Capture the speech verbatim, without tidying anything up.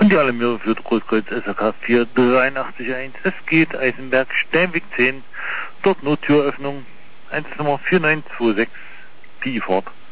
Und die Alarmierung für Großkreuz S H K vier drei acht eins. Es geht Eisenberg, Steinweg zehn. Dort Nottüröffnung. Einsatznummer vier neun zwei sechs. P I Ford.